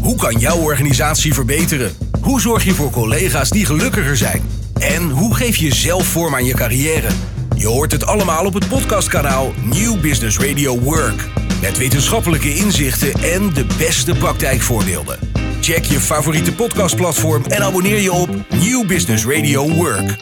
Hoe kan jouw organisatie verbeteren? Hoe zorg je voor collega's die gelukkiger zijn? En hoe geef je zelf vorm aan je carrière? Je hoort het allemaal op het podcastkanaal New Business Radio Work. Met wetenschappelijke inzichten en de beste praktijkvoorbeelden. Check je favoriete podcastplatform en abonneer je op New Business Radio Work.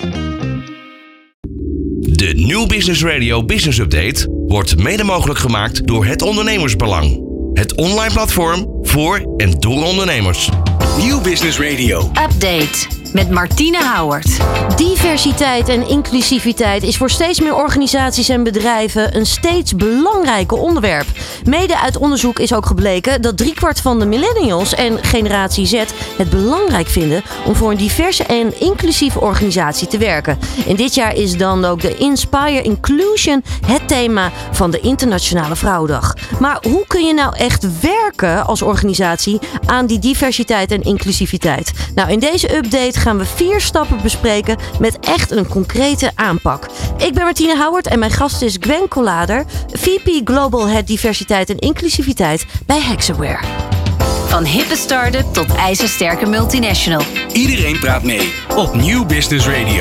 De New Business Radio Business Update wordt mede mogelijk gemaakt door Het Ondernemersbelang. Het online platform voor en door ondernemers. New Business Radio Update met Martine Houwert. Diversiteit en inclusiviteit is voor steeds meer organisaties en bedrijven een steeds belangrijker onderwerp. Mede uit onderzoek is ook gebleken dat 3/4 van de millennials en generatie Z het belangrijk vinden om voor een diverse en inclusieve organisatie te werken. En dit jaar is dan ook de Inspire Inclusion het thema van de Internationale Vrouwendag. Maar hoe kun je nou echt werken als organisatie aan die diversiteit en inclusiviteit? Nou, in deze update gaan we 4 stappen bespreken met echt een concrete aanpak. Ik ben Martine Houwert en mijn gast is Gwen Collader, VP Global Head Diversiteit en Inclusiviteit bij Hexaware. Van hippe start-up tot ijzersterke multinational. Iedereen praat mee op New Business Radio.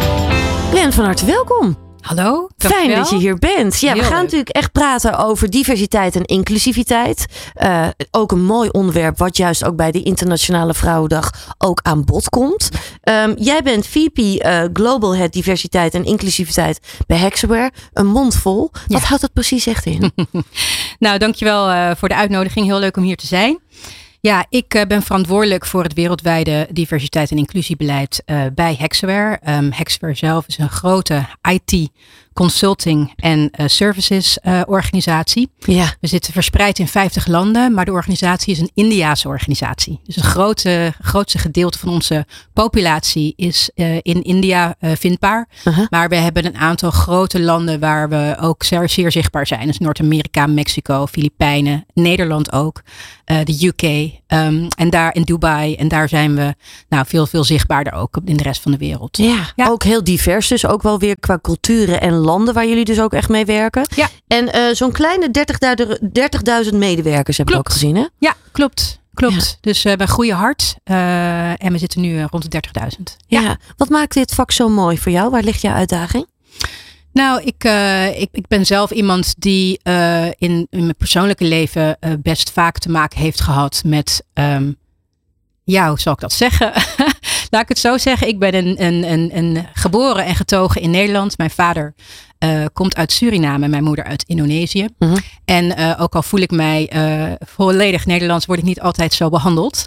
Gwen, van harte welkom. Hallo, Fijn dat je hier bent. Ja, we gaan natuurlijk echt praten over diversiteit en inclusiviteit. Ook een mooi onderwerp wat juist ook bij de Internationale Vrouwendag ook aan bod komt. Jij bent VP Global Head Diversiteit en Inclusiviteit bij Hexaware. Een mond vol. Wat houdt dat precies echt in? Nou, dankjewel voor de uitnodiging. Heel leuk om hier te zijn. Ja, ik ben verantwoordelijk voor het wereldwijde diversiteit en inclusiebeleid bij Hexaware. Hexaware zelf is een grote IT consulting en services organisatie. Ja. We zitten verspreid in 50 landen, maar de organisatie is een Indiase organisatie. Dus het grootste gedeelte van onze populatie is in India vindbaar. Uh-huh. Maar we hebben een aantal grote landen waar we ook zeer zichtbaar zijn. Dus Noord-Amerika, Mexico, Filipijnen, Nederland ook, de UK en daar in Dubai. En daar zijn we veel zichtbaarder ook in de rest van de wereld. Ja, ook heel divers. Dus ook wel weer qua culturen en landen waar jullie dus ook echt mee werken. Ja. En zo'n kleine 30.000 medewerkers heb ik ook gezien, hè? Ja, klopt. Ja. Dus we groeien hard en we zitten nu rond de 30.000. Ja. Wat maakt dit vak zo mooi voor jou? Waar ligt jouw uitdaging? Nou, ik ben zelf iemand die in mijn persoonlijke leven best vaak te maken heeft gehad met... hoe zal ik dat zeggen? Laat ik het zo zeggen. Ik ben een geboren en getogen in Nederland. Mijn vader komt uit Suriname en mijn moeder uit Indonesië. Uh-huh. En ook al voel ik mij volledig Nederlands, word ik niet altijd zo behandeld.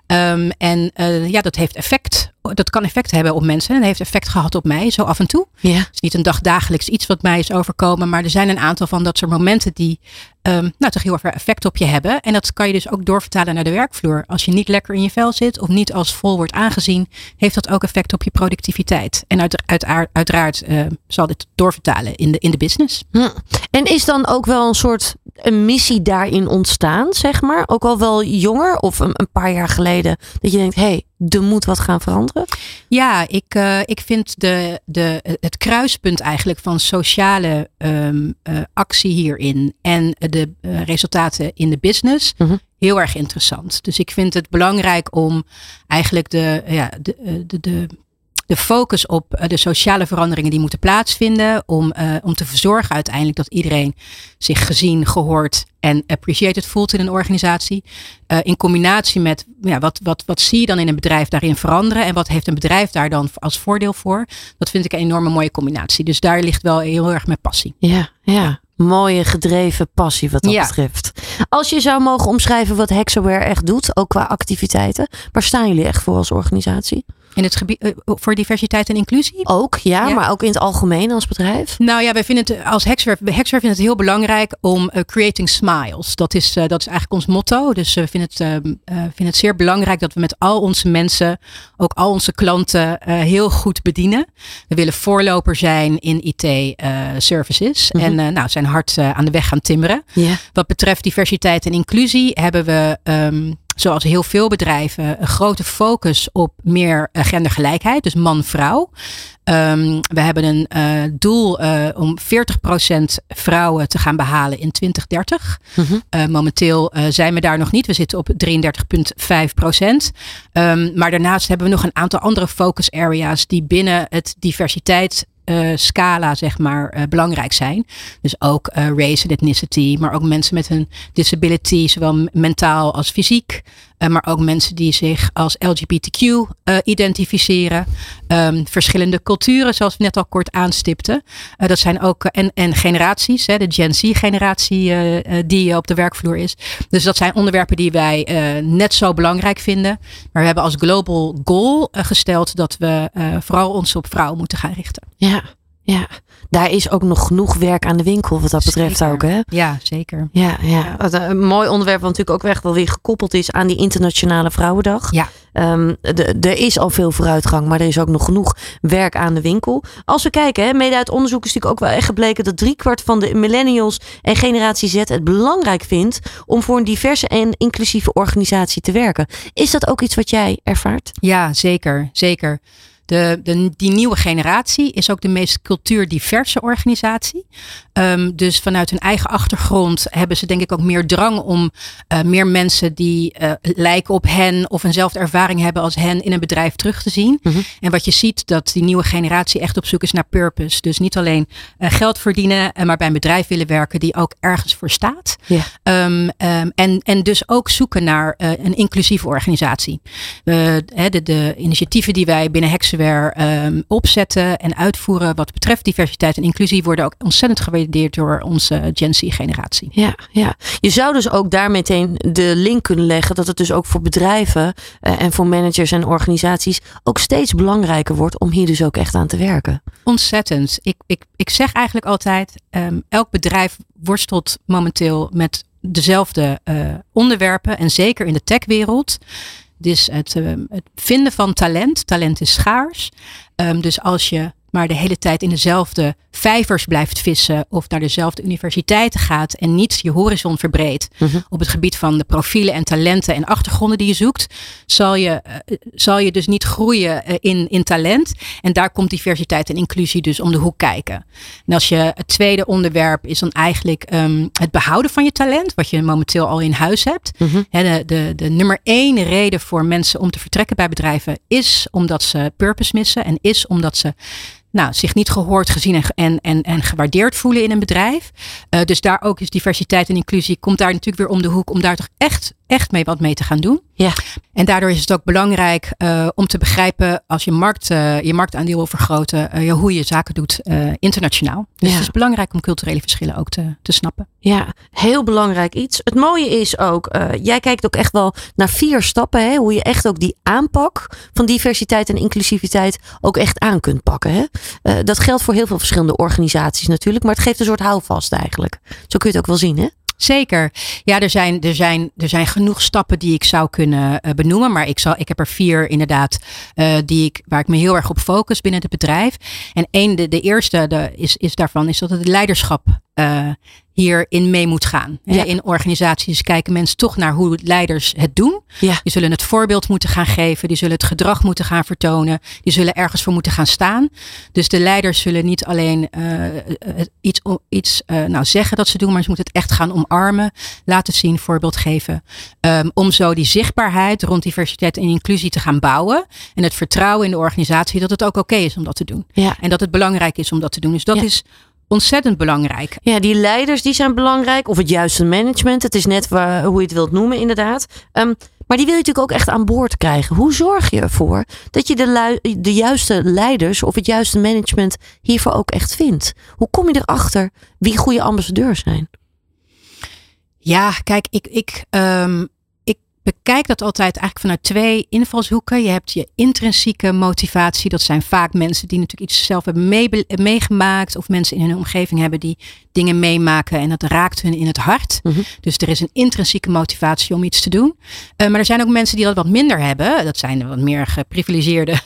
Dat heeft effect. Dat kan effect hebben op mensen. En dat heeft effect gehad op mij, zo af en toe. Yeah. Het is niet een dagdagelijks iets wat mij is overkomen. Maar er zijn een aantal van dat soort momenten die toch heel erg effect op je hebben. En dat kan je dus ook doorvertalen naar de werkvloer. Als je niet lekker in je vel zit of niet als vol wordt aangezien, heeft dat ook effect op je productiviteit. En uiteraard zal dit doorvertalen in de business. En is dan ook wel een missie daarin ontstaan, zeg maar? Ook al wel jonger of een paar jaar geleden, dat je denkt, er moet wat gaan veranderen? Ja, ik vind het kruispunt eigenlijk van sociale actie hierin en de resultaten in de business heel erg interessant. Dus ik vind het belangrijk om eigenlijk de focus op de sociale veranderingen die moeten plaatsvinden. Om te verzorgen uiteindelijk dat iedereen zich gezien, gehoord en appreciated voelt in een organisatie. In combinatie met wat zie je dan in een bedrijf daarin veranderen. En wat heeft een bedrijf daar dan als voordeel voor. Dat vind ik een enorme mooie combinatie. Dus daar ligt wel heel erg mijn passie. Ja. Mooie gedreven passie wat dat betreft. Als je zou mogen omschrijven wat Hexaware echt doet, ook qua activiteiten. Waar staan jullie echt voor als organisatie? In het gebied voor diversiteit en inclusie? Ook, ja, maar ook in het algemeen als bedrijf? Nou ja, wij vinden het als Hexaware vindt het heel belangrijk om creating smiles. Dat is eigenlijk ons motto. Dus we vinden het zeer belangrijk dat we met al onze mensen, ook al onze klanten, heel goed bedienen. We willen voorloper zijn in IT services. Mm-hmm. En zijn hard aan de weg gaan timmeren. Yeah. Wat betreft diversiteit en inclusie hebben we zoals heel veel bedrijven, een grote focus op meer gendergelijkheid. Dus man-vrouw. We hebben een doel om 40% vrouwen te gaan behalen in 2030. Momenteel zijn we daar nog niet. We zitten op 33,5%. Maar daarnaast hebben we nog een aantal andere focus areas die binnen het diversiteit scala, zeg maar, belangrijk zijn. Dus ook race en ethnicity, maar ook mensen met een disability, zowel mentaal als fysiek. Maar ook mensen die zich als LGBTQ identificeren. Verschillende culturen, zoals we net al kort aanstipten. Dat zijn ook, en generaties, de Gen Z-generatie die op de werkvloer is. Dus dat zijn onderwerpen die wij net zo belangrijk vinden. Maar we hebben als global goal gesteld dat we vooral ons op vrouwen moeten gaan richten. Ja, daar is ook nog genoeg werk aan de winkel wat dat betreft ook, hè? Ja, zeker. Ja. Een mooi onderwerp wat natuurlijk ook echt wel weer gekoppeld is aan die Internationale Vrouwendag. Ja. Er is al veel vooruitgang, maar er is ook nog genoeg werk aan de winkel. Als we kijken, mede uit onderzoek is natuurlijk ook wel echt gebleken dat 3/4 van de millennials en generatie Z het belangrijk vindt om voor een diverse en inclusieve organisatie te werken. Is dat ook iets wat jij ervaart? Ja, zeker. Die nieuwe generatie is ook de meest cultuurdiverse organisatie. Dus vanuit hun eigen achtergrond hebben ze denk ik ook meer drang om meer mensen die lijken op hen of eenzelfde ervaring hebben als hen in een bedrijf terug te zien. En wat je ziet, dat die nieuwe generatie echt op zoek is naar purpose. Dus niet alleen geld verdienen, maar bij een bedrijf willen werken die ook ergens voor staat. Ja. En dus ook zoeken naar een inclusieve organisatie. De initiatieven die wij binnen Hexaware opzetten en uitvoeren wat betreft diversiteit en inclusie worden ook ontzettend gewaardeerd door onze Gen Z-generatie. Ja. Je zou dus ook daar meteen de link kunnen leggen dat het dus ook voor bedrijven en voor managers en organisaties ook steeds belangrijker wordt om hier dus ook echt aan te werken. Ontzettend. Ik zeg eigenlijk altijd, elk bedrijf worstelt momenteel met dezelfde onderwerpen en zeker in de techwereld. Dus het vinden van talent. Talent is schaars. Dus als je maar de hele tijd in dezelfde vijvers blijft vissen of naar dezelfde universiteiten gaat en niet je horizon verbreedt op het gebied van de profielen en talenten en achtergronden die je zoekt, zal je dus niet groeien in talent. En daar komt diversiteit en inclusie dus om de hoek kijken. En als je het tweede onderwerp is dan eigenlijk het behouden van je talent, wat je momenteel al in huis hebt. De nummer 1 reden voor mensen om te vertrekken bij bedrijven is omdat ze purpose missen en is omdat ze zich niet gehoord, gezien en gewaardeerd voelen in een bedrijf. Dus daar ook is diversiteit en inclusie komt daar natuurlijk weer om de hoek om daar toch echt wat mee te gaan doen. Ja. En daardoor is het ook belangrijk om te begrijpen als je marktaandeel wil vergroten, hoe je zaken doet internationaal. Dus het is belangrijk om culturele verschillen ook te snappen. Ja, heel belangrijk iets. Het mooie is ook, jij kijkt ook echt wel naar 4 stappen, hè, hoe je echt ook die aanpak van diversiteit en inclusiviteit ook echt aan kunt pakken. Hè? Dat geldt voor heel veel verschillende organisaties natuurlijk, maar het geeft een soort houvast eigenlijk. Zo kun je het ook wel zien, hè? Zeker. Ja, er zijn genoeg stappen die ik zou kunnen benoemen. Maar ik heb er 4 inderdaad waar ik me heel erg op focus binnen het bedrijf. En de eerste is daarvan is dat het leiderschap hierin mee moet gaan. Ja. In organisaties kijken mensen toch naar hoe leiders het doen. Ja. Die zullen het voorbeeld moeten gaan geven. Die zullen het gedrag moeten gaan vertonen. Die zullen ergens voor moeten gaan staan. Dus de leiders zullen niet alleen iets zeggen dat ze doen, maar ze moeten het echt gaan omarmen, laten zien, voorbeeld geven. Om zo die zichtbaarheid rond diversiteit en inclusie te gaan bouwen. En het vertrouwen in de organisatie dat het ook oké is om dat te doen. Ja. En dat het belangrijk is om dat te doen. Dus dat is ontzettend belangrijk. Ja, die leiders die zijn belangrijk. Of het juiste management. Het is net hoe je het wilt noemen inderdaad. Maar die wil je natuurlijk ook echt aan boord krijgen. Hoe zorg je ervoor dat je de juiste leiders of het juiste management hiervoor ook echt vindt? Hoe kom je erachter wie goede ambassadeurs zijn? Ja, kijk, ik bekijk dat altijd eigenlijk vanuit 2 invalshoeken. Je hebt je intrinsieke motivatie. Dat zijn vaak mensen die natuurlijk iets zelf hebben meegemaakt. Of mensen in hun omgeving hebben die dingen meemaken. En dat raakt hun in het hart. Dus er is een intrinsieke motivatie om iets te doen. Maar er zijn ook mensen die dat wat minder hebben. Dat zijn wat meer geprivilegeerde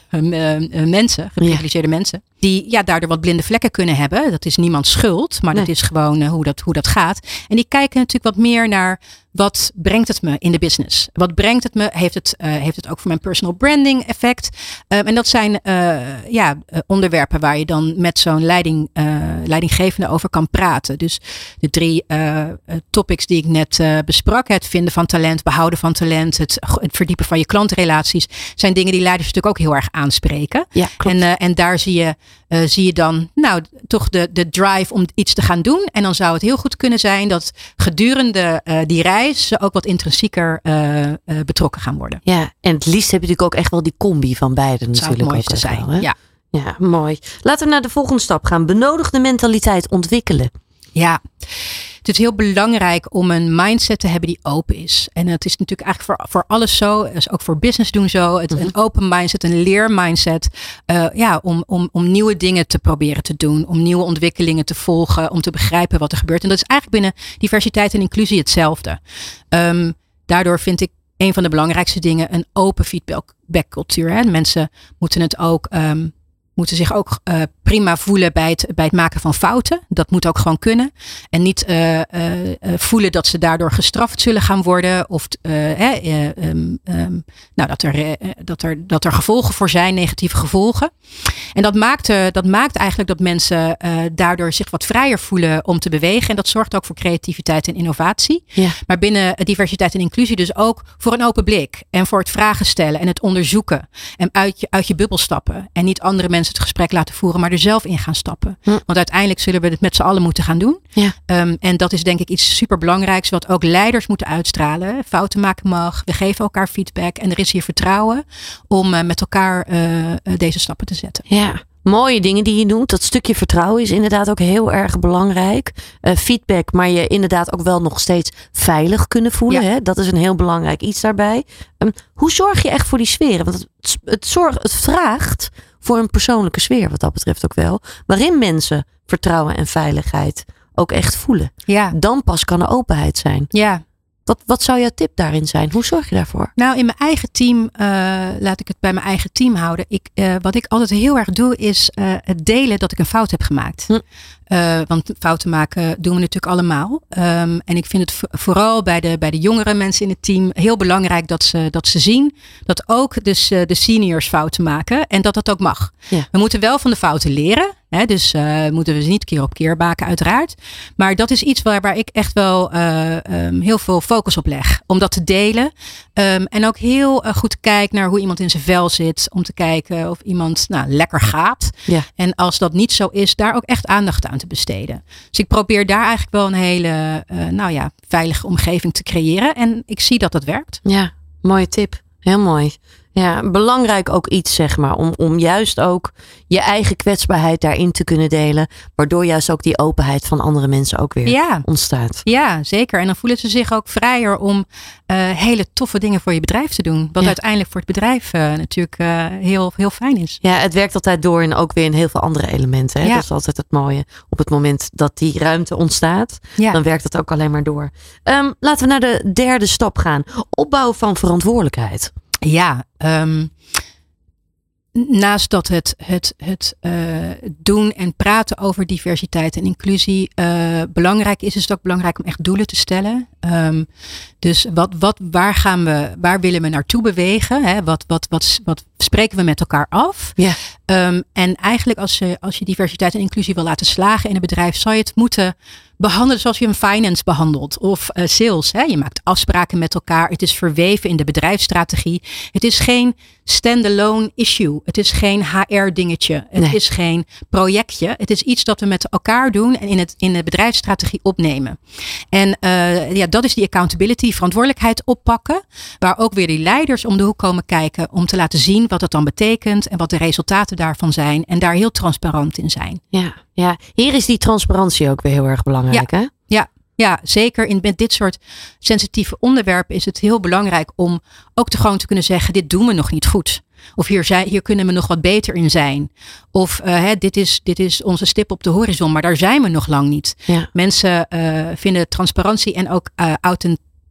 mensen. Die daardoor wat blinde vlekken kunnen hebben. Dat is niemands schuld. Maar dat is gewoon hoe dat gaat. En die kijken natuurlijk wat meer naar wat brengt het me in de business? Wat brengt het me? Heeft het ook voor mijn personal branding effect? En dat zijn onderwerpen waar je dan met zo'n leidinggevende over kan praten. Dus de 3 topics die ik net besprak. Het vinden van talent, behouden van talent, het verdiepen van je klantrelaties. Zijn dingen die leiders natuurlijk ook heel erg aanspreken. Ja, klopt. En daar zie je dan toch de drive om iets te gaan doen. En dan zou het heel goed kunnen zijn dat gedurende die reis ze ook wat intrinsieker betrokken gaan worden. Ja, en het liefst heb je natuurlijk ook echt wel die combi van beide natuurlijk. Zou het mooiste ook zijn. wel, hè? Ja. Ja, mooi. Laten we naar de volgende stap gaan. Benodigde mentaliteit ontwikkelen. Ja, het is heel belangrijk om een mindset te hebben die open is. En het is natuurlijk eigenlijk voor alles zo. Dus ook voor business doen zo. Een open mindset, een leermindset. Om nieuwe dingen te proberen te doen. Om nieuwe ontwikkelingen te volgen. Om te begrijpen wat er gebeurt. En dat is eigenlijk binnen diversiteit en inclusie hetzelfde. Daardoor vind ik een van de belangrijkste dingen een open feedbackcultuur. Hè. Mensen moeten zich ook prima voelen bij het maken van fouten. Dat moet ook gewoon kunnen. En niet voelen dat ze daardoor gestraft zullen gaan worden. Of dat er gevolgen voor zijn, negatieve gevolgen. En dat maakt eigenlijk dat mensen daardoor zich wat vrijer voelen om te bewegen. En dat zorgt ook voor creativiteit en innovatie. Ja. Maar binnen diversiteit en inclusie dus ook voor een open blik. En voor het vragen stellen en het onderzoeken. En uit je bubbel stappen. En niet andere mensen het gesprek laten voeren, maar er zelf in gaan stappen. Want uiteindelijk zullen we het met z'n allen moeten gaan doen. Ja. En dat is denk ik iets superbelangrijks wat ook leiders moeten uitstralen. Fouten maken mag. We geven elkaar feedback. En er is hier vertrouwen om met elkaar deze stappen te zetten. Ja. Mooie dingen die je doet. Dat stukje vertrouwen is inderdaad ook heel erg belangrijk. Feedback, maar je inderdaad ook wel nog steeds veilig kunnen voelen. Ja. Hè? Dat is een heel belangrijk iets daarbij. Hoe zorg je echt voor die sferen? Want het vraagt voor een persoonlijke sfeer wat dat betreft ook wel. Waarin mensen vertrouwen en veiligheid ook echt voelen. Ja. Dan pas kan er openheid zijn. Ja. Wat zou jouw tip daarin zijn? Hoe zorg je daarvoor? Nou, in mijn eigen team, laat ik het bij mijn eigen team houden. Wat ik altijd heel erg doe, is het delen dat ik een fout heb gemaakt. Want fouten maken doen we natuurlijk allemaal. En ik vind het vooral bij de jongere mensen in het team heel belangrijk dat ze zien dat ook dus de seniors fouten maken. En dat ook mag. Ja. We moeten wel van de fouten leren. Hè, dus moeten we ze niet keer op keer maken, uiteraard. Maar dat is iets waar ik echt wel heel veel focus op leg. Om dat te delen. En ook heel goed kijk naar hoe iemand in zijn vel zit. Om te kijken of iemand lekker gaat. Ja. En als dat niet zo is, daar ook echt aandacht aan te besteden. Dus ik probeer daar eigenlijk wel een hele veilige omgeving te creëren. En ik zie dat werkt. Ja, mooie tip. Heel mooi. Ja, belangrijk ook iets, zeg maar, om juist ook je eigen kwetsbaarheid daarin te kunnen delen. Waardoor juist ook die openheid van andere mensen ook weer ontstaat. Ja, zeker. En dan voelen ze zich ook vrijer om hele toffe dingen voor je bedrijf te doen. Wat uiteindelijk voor het bedrijf natuurlijk heel, heel fijn is. Ja, het werkt altijd door en ook weer in heel veel andere elementen. Hè? Ja. Dat is altijd het mooie. Op het moment dat die ruimte ontstaat, dan werkt het ook alleen maar door. Laten we naar de derde stap gaan. Opbouw van verantwoordelijkheid. Ja, naast dat het doen en praten over diversiteit en inclusie belangrijk is het ook belangrijk om echt doelen te stellen. Dus waar willen we naartoe bewegen? Hè? Wat spreken we met elkaar af? Ja. En eigenlijk als je diversiteit en inclusie wil laten slagen in een bedrijf, zou je het moeten behandelen zoals je een finance behandelt of sales. Hè? Je maakt afspraken met elkaar. Het is verweven in de bedrijfsstrategie. Het is geen standalone issue. Het is geen HR dingetje. Het is geen projectje. Het is iets dat we met elkaar doen en in de bedrijfsstrategie opnemen. En dat is die accountability, verantwoordelijkheid oppakken. Waar ook weer die leiders om de hoek komen kijken om te laten zien wat dat dan betekent en wat de resultaten daarvan zijn. En daar heel transparant in zijn. Ja, hier is die transparantie ook weer heel erg belangrijk, hè? Ja, zeker met dit soort sensitieve onderwerpen is het heel belangrijk om ook gewoon te kunnen zeggen, dit doen we nog niet goed. Of hier kunnen we nog wat beter in zijn. Of dit is onze stip op de horizon, maar daar zijn we nog lang niet. Ja. Mensen vinden transparantie en ook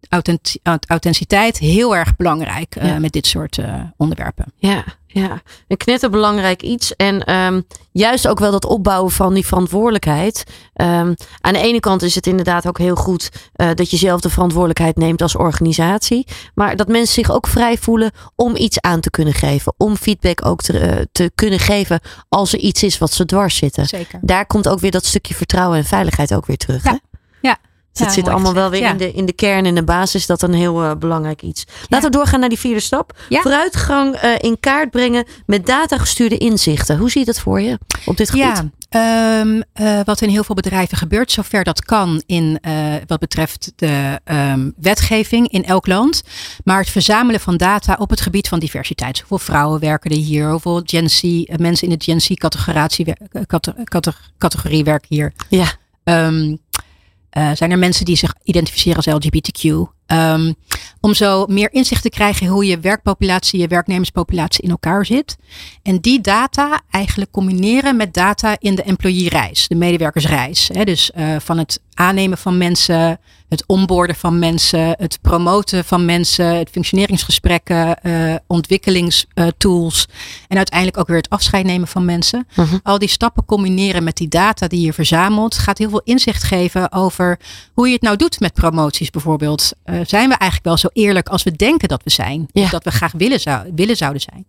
authenticiteit heel erg belangrijk met dit soort onderwerpen. Ja, een knetterbelangrijk iets. En juist ook wel dat opbouwen van die verantwoordelijkheid. Aan de ene kant is het inderdaad ook heel goed dat je zelf de verantwoordelijkheid neemt als organisatie. Maar dat mensen zich ook vrij voelen om iets aan te kunnen geven. Om feedback ook te kunnen geven als er iets is wat ze dwars zitten. Zeker. Daar komt ook weer dat stukje vertrouwen en veiligheid ook weer terug. Ja. Hè? Ja. Dus het zit allemaal wel weer in de kern en de basis. Dat een heel belangrijk iets. Laten we doorgaan naar die 4e stap. Ja. Vooruitgang in kaart brengen met datagestuurde inzichten. Hoe zie je dat voor je op dit gebied? Wat in heel veel bedrijven gebeurt, zover dat kan in wat betreft de wetgeving in elk land. Maar het verzamelen van data op het gebied van diversiteit. Hoeveel vrouwen werken er hier? Hoeveel mensen in de Gen Z categorie werken hier? Ja. Zijn er mensen die zich identificeren als LGBTQ? Om zo meer inzicht te krijgen hoe je werkpopulatie, je werknemerspopulatie in elkaar zit. En die data eigenlijk combineren met data in de employee-reis, de medewerkersreis. Dus van het aannemen van mensen, het onboarden van mensen, het promoten van mensen, het functioneringsgesprekken, ontwikkelingstools en uiteindelijk ook weer het afscheid nemen van mensen. Uh-huh. Al die stappen combineren met die data die je verzamelt, gaat heel veel inzicht geven over hoe je het nou doet met promoties bijvoorbeeld. Zijn we eigenlijk wel zo eerlijk als we denken dat we zijn? Ja. Of dat we graag willen zouden zijn?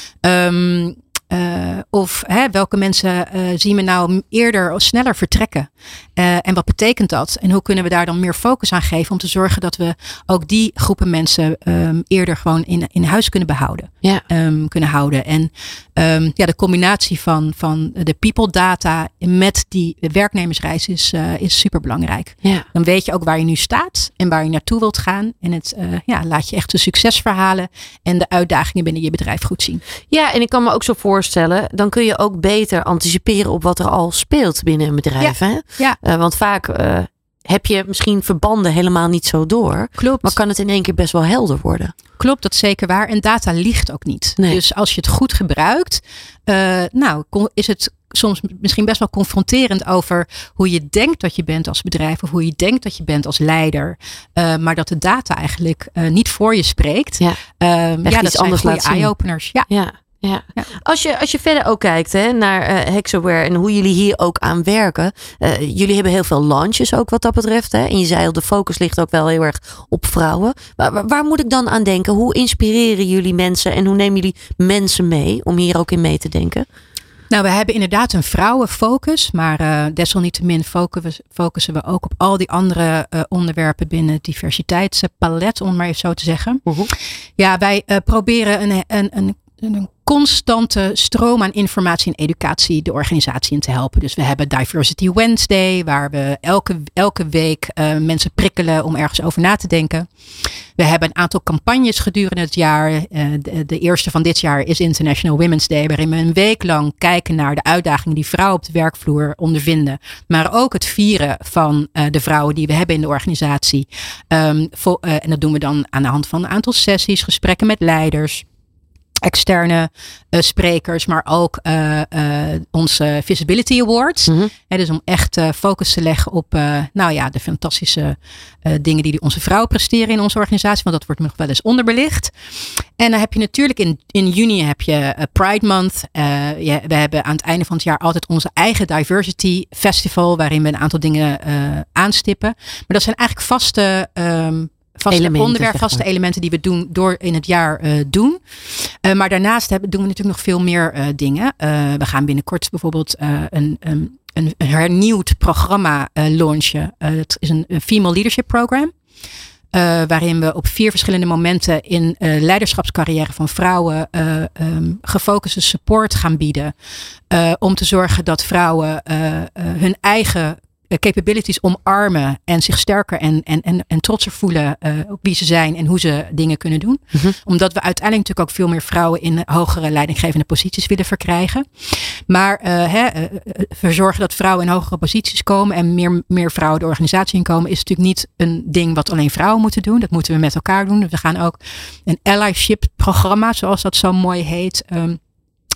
Welke mensen zien we nou eerder of sneller vertrekken? En wat betekent dat? En hoe kunnen we daar dan meer focus aan geven om te zorgen dat we ook die groepen mensen eerder gewoon in huis kunnen behouden? Ja. Kunnen houden. En de combinatie van de people data met die werknemersreis is super belangrijk. Ja. Dan weet je ook waar je nu staat en waar je naartoe wilt gaan. En het laat je echt de succesverhalen en de uitdagingen binnen je bedrijf goed zien. Ja, en ik kan me ook zo voorstellen, dan kun je ook beter anticiperen op wat er al speelt binnen een bedrijf. Ja. Hè? Ja. Want vaak heb je misschien verbanden helemaal niet zo door. Klopt. Maar kan het in één keer best wel helder worden. Klopt, dat is zeker waar. En data liegt ook niet. Nee. Dus als je het goed gebruikt, is het soms misschien best wel confronterend over hoe je denkt dat je bent als bedrijf of hoe je denkt dat je bent als leider. Maar dat de data eigenlijk niet voor je spreekt. Ja, dat zijn goede eye-openers. Ja. Als je verder ook kijkt naar Hexaware en hoe jullie hier ook aan werken. Jullie hebben heel veel launches ook wat dat betreft. Hè? En je zei al, de focus ligt ook wel heel erg op vrouwen. Waar moet ik dan aan denken? Hoe inspireren jullie mensen en hoe nemen jullie mensen mee om hier ook in mee te denken? Nou, we hebben inderdaad een vrouwenfocus, maar desalniettemin focussen we ook op al die andere onderwerpen binnen het diversiteitspalet, om het maar even zo te zeggen. Uh-huh. Ja, wij proberen een constante stroom aan informatie en educatie de organisatie in te helpen. Dus we hebben Diversity Wednesday, waar we elke week mensen prikkelen om ergens over na te denken. We hebben een aantal campagnes gedurende het jaar. De eerste van dit jaar is International Women's Day, waarin we een week lang kijken naar de uitdagingen die vrouwen op de werkvloer ondervinden. Maar ook het vieren van de vrouwen die we hebben in de organisatie. En dat doen we dan aan de hand van een aantal sessies, gesprekken met leiders, externe sprekers, maar ook onze Visibility Awards. Mm-hmm. Dus om echt focus te leggen op de fantastische dingen die onze vrouwen presteren in onze organisatie. Want dat wordt nog wel eens onderbelicht. En dan heb je natuurlijk in juni heb je Pride Month. We hebben aan het einde van het jaar altijd onze eigen Diversity Festival, waarin we een aantal dingen aanstippen. Maar dat zijn eigenlijk vaste elementen die we door in het jaar doen. Maar daarnaast doen we natuurlijk nog veel meer dingen. We gaan binnenkort bijvoorbeeld een hernieuwd programma launchen. Het is een Female Leadership Program. Waarin we op 4 verschillende momenten in leiderschapscarrière van vrouwen gefocuste support gaan bieden. Om te zorgen dat vrouwen hun eigen capabilities omarmen en zich sterker en trotser voelen op wie ze zijn en hoe ze dingen kunnen doen. Mm-hmm. Omdat we uiteindelijk natuurlijk ook veel meer vrouwen in hogere leidinggevende posities willen verkrijgen. Maar verzorgen dat vrouwen in hogere posities komen en meer vrouwen de organisatie inkomen is natuurlijk niet een ding wat alleen vrouwen moeten doen. Dat moeten we met elkaar doen. We gaan ook een allyship programma, zoals dat zo mooi heet,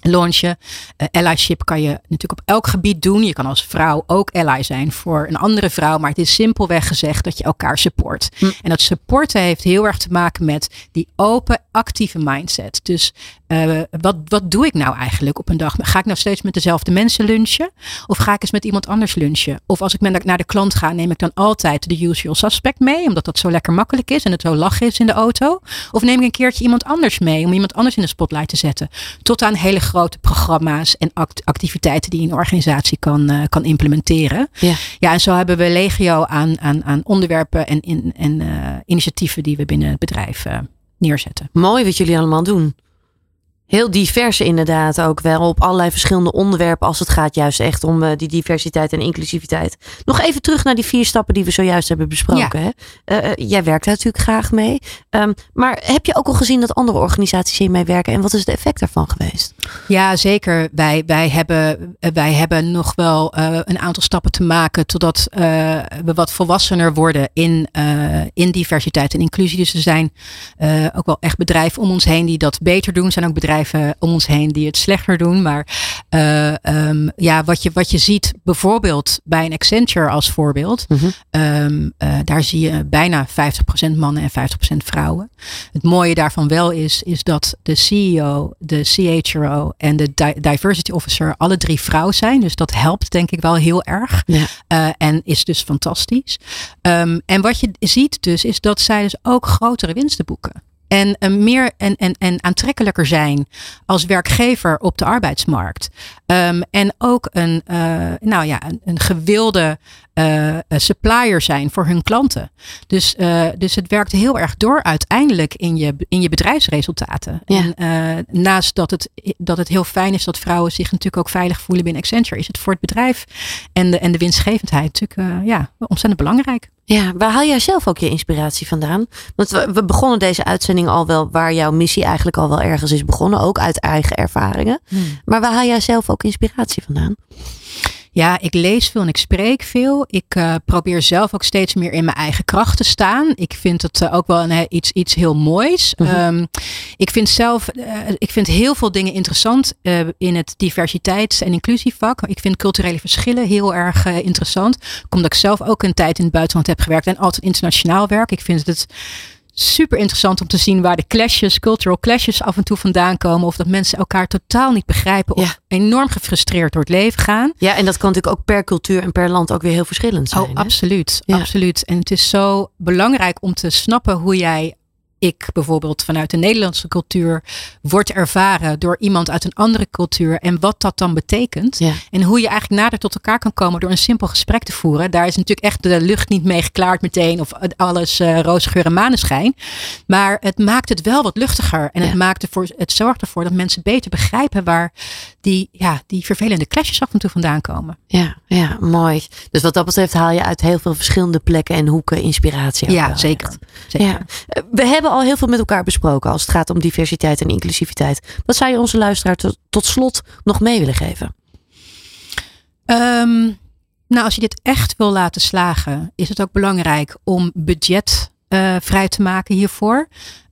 launchen. Allyship kan je natuurlijk op elk gebied doen. Je kan als vrouw ook ally zijn voor een andere vrouw. Maar het is simpelweg gezegd dat je elkaar support. En dat supporten heeft heel erg te maken met die open, actieve mindset. Dus wat doe ik nou eigenlijk op een dag? Ga ik nou steeds met dezelfde mensen lunchen? Of ga ik eens met iemand anders lunchen? Of als ik naar de klant ga, neem ik dan altijd de usual suspect mee. Omdat dat zo lekker makkelijk is en het zo lachen is in de auto. Of neem ik een keertje iemand anders mee om iemand anders in de spotlight te zetten. Tot aan hele grote programma's en activiteiten die een organisatie kan implementeren. Ja, en zo hebben we legio aan onderwerpen en initiatieven die we binnen het bedrijf neerzetten. Mooi wat jullie allemaal doen. Heel divers inderdaad ook wel op allerlei verschillende onderwerpen als het gaat juist echt om die diversiteit en inclusiviteit. Nog even terug naar die 4 stappen die we zojuist hebben besproken. Ja. Hè? Jij werkt daar natuurlijk graag mee. Maar heb je ook al gezien dat andere organisaties hiermee werken en wat is het effect daarvan geweest? Ja, zeker. Wij hebben nog wel een aantal stappen te maken totdat we wat volwassener worden in diversiteit en inclusie. Dus er zijn ook wel echt bedrijven om ons heen die dat beter doen. Er zijn ook bedrijven om ons heen die het slechter doen. Maar wat je ziet bijvoorbeeld bij een Accenture als voorbeeld. Daar zie je bijna 50% mannen en 50% vrouwen. Het mooie daarvan wel is dat de CEO, de CHRO en de Diversity Officer alle 3 vrouw zijn. Dus dat helpt denk ik wel heel erg. Ja. En is dus fantastisch. En wat je ziet dus is dat zij dus ook grotere winsten boeken. En meer en aantrekkelijker zijn als werkgever op de arbeidsmarkt. En ook een gewilde supplier zijn voor hun klanten. Dus het werkt heel erg door uiteindelijk in je bedrijfsresultaten. Ja. En naast dat het heel fijn is dat vrouwen zich natuurlijk ook veilig voelen binnen Accenture, is het voor het bedrijf en de winstgevendheid natuurlijk ontzettend belangrijk. Ja, waar haal jij zelf ook je inspiratie vandaan? Want we begonnen deze uitzending al wel waar jouw missie eigenlijk al wel ergens is begonnen. Ook uit eigen ervaringen. Maar waar haal jij zelf ook inspiratie vandaan? Ja, ik lees veel en ik spreek veel. Ik probeer zelf ook steeds meer in mijn eigen kracht te staan. Ik vind het ook wel iets heel moois. Ik vind heel veel dingen interessant in het diversiteits- en inclusievak. Ik vind culturele verschillen heel erg interessant. Omdat ik zelf ook een tijd in het buitenland heb gewerkt en altijd internationaal werk. Ik vind het super interessant om te zien waar de cultural clashes af en toe vandaan komen. Of dat mensen elkaar totaal niet begrijpen. Of enorm gefrustreerd door het leven gaan. Ja, en dat kan natuurlijk ook per cultuur en per land ook weer heel verschillend zijn. Oh, absoluut. Ja. Absoluut. En het is zo belangrijk om te snappen hoe ik bijvoorbeeld vanuit de Nederlandse cultuur wordt ervaren door iemand uit een andere cultuur en wat dat dan betekent. Ja. En hoe je eigenlijk nader tot elkaar kan komen door een simpel gesprek te voeren. Daar is natuurlijk echt de lucht niet mee geklaard meteen of alles roze geur en maneschijn. Maar het maakt het wel wat luchtiger. En het zorgt ervoor dat mensen beter begrijpen waar die vervelende clashes af en toe vandaan komen. Ja, mooi. Dus wat dat betreft haal je uit heel veel verschillende plekken en hoeken inspiratie. Ja, zeker. Ja. We hebben al heel veel met elkaar besproken als het gaat om diversiteit en inclusiviteit. Wat zou je onze luisteraar tot slot nog mee willen geven? Als je dit echt wil laten slagen, is het ook belangrijk om budget vrij te maken hiervoor.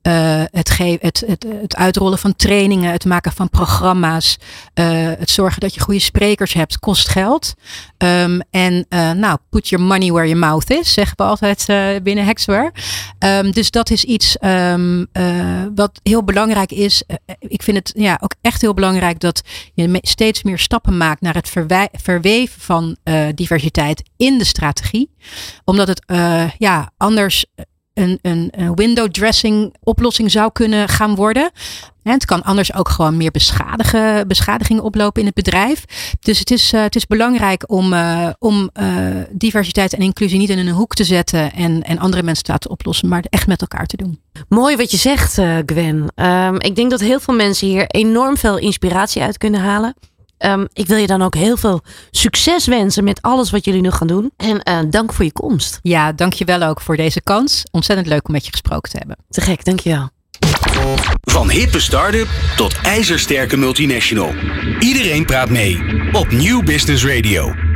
Het uitrollen van trainingen, het maken van programma's, het zorgen dat je goede sprekers hebt, kost geld. Put your money where your mouth is, zeggen we altijd binnen Hexware. Dus dat is iets wat heel belangrijk is. Ik vind het ook echt heel belangrijk dat je steeds meer stappen maakt naar het verweven van diversiteit in de strategie. Omdat het anders een window dressing oplossing zou kunnen gaan worden. En het kan anders ook gewoon meer beschadigingen oplopen in het bedrijf. Dus het is belangrijk om diversiteit en inclusie niet in een hoek te zetten en andere mensen te laten oplossen, maar echt met elkaar te doen. Mooi wat je zegt, Gwen. Ik denk dat heel veel mensen hier enorm veel inspiratie uit kunnen halen. Ik wil je dan ook heel veel succes wensen met alles wat jullie nog gaan doen. En dank voor je komst. Ja, dank je wel ook voor deze kans. Ontzettend leuk om met je gesproken te hebben. Te gek, dank je wel. Van hippe start-up tot ijzersterke multinational. Iedereen praat mee op Nieuw Business Radio.